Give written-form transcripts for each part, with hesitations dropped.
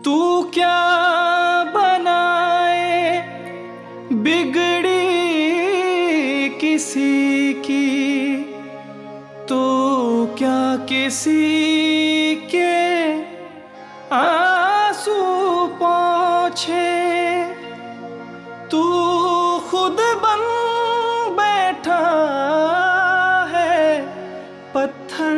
तू क्या बनाए बिगड़ी किसी की, तू क्या किसी के आंसू पोंछे। तू खुद बन बैठा है पत्थर,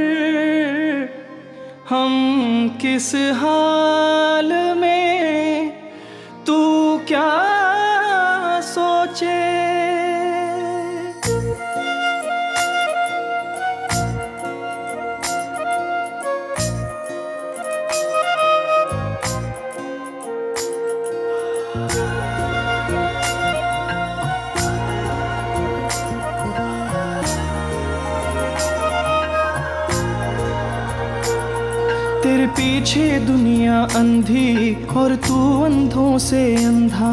हम किस हाल में तू क्या सोचे। तेरे पीछे दुनिया अंधी और तू अंधों से अंधा।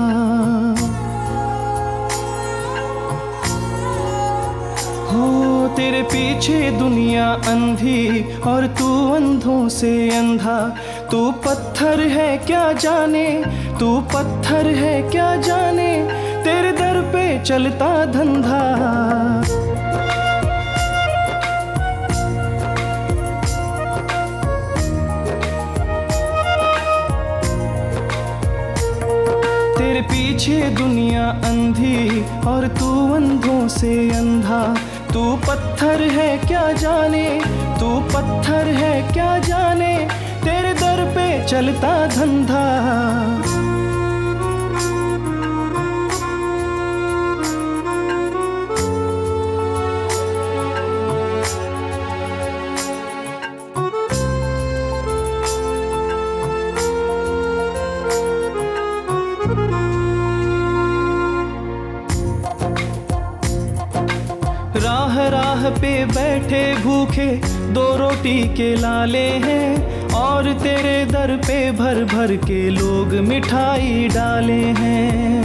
हो तेरे पीछे दुनिया अंधी और तू अंधों से अंधा। तू पत्थर है क्या जाने, तू पत्थर है क्या जाने, तेरे दर पे चलता धंधा। तेरे पीछे दुनिया अंधी और तू अंधों से अंधा। तू पत्थर है क्या जाने, तू पत्थर है क्या जाने, तेरे दर पे चलता धंधा। राह राह पे बैठे भूखे दो रोटी के लाले हैं, और तेरे दर पे भर भर के लोग मिठाई डाले हैं।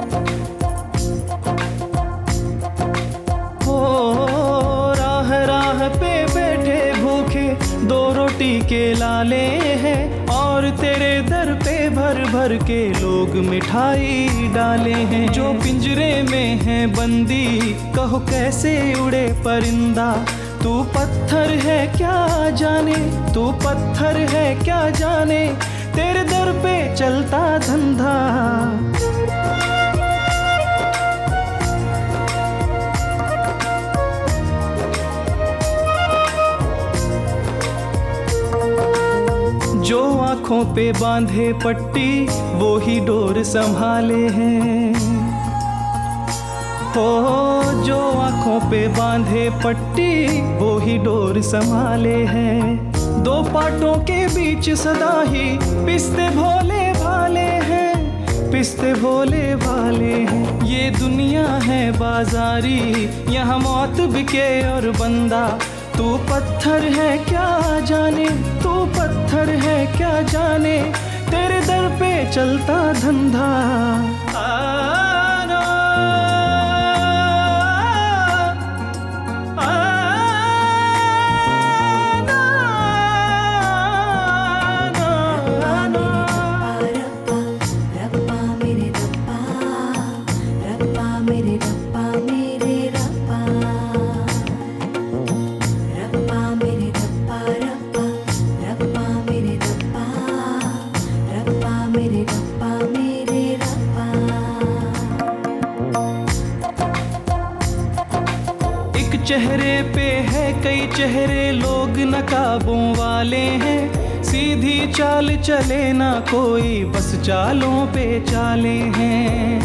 ओ राह राह पे बैठे भूखे दो रोटी के लाले हैं, और तेरे दर पे भर भर के लोग मिठाई डाले हैं। जो पिंजरे में है बंदी कहो कैसे उड़े परिंदा। तू पत्थर है क्या जाने, तू पत्थर है क्या जाने, तेरे दर पे चलता धंधा। जो आँखों पे बांधे पट्टी वो ही डोर संभाले हैं। हो जो आँखों पे बांधे पट्टी वो ही डोर संभाले हैं। दो पाटों के बीच सदा ही पिसते भोले भाले हैं, पिसते भोले भाले हैं। ये दुनिया है बाजारी, यहाँ मौत बिके और बंदा। तू पत्थर है क्या जाने, तू पत्थर है क्या जाने, तेरे दर पे चलता धंधा। चेहरे पे है कई चेहरे, लोग नकाबों वाले हैं। सीधी चाल चले ना कोई, बस चालों पे चाले हैं।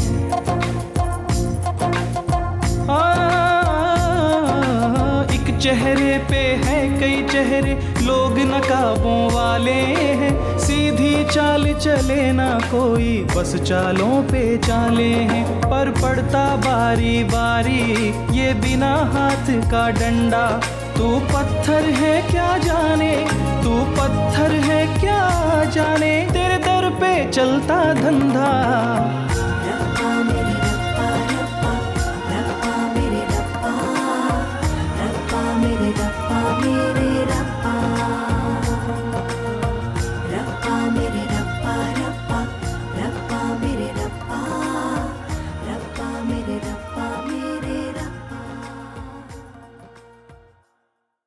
एक चेहरे पे है कई चेहरे, लोग नकाबों वाले हैं। सीधी चाल चले ना कोई, बस चालों पे चाले हैं। पर पड़ता बारी बारी ये बिना हाथ का डंडा। तू पत्थर है क्या जाने, तू पत्थर है क्या जाने, तेरे दर पे चलता धंधा।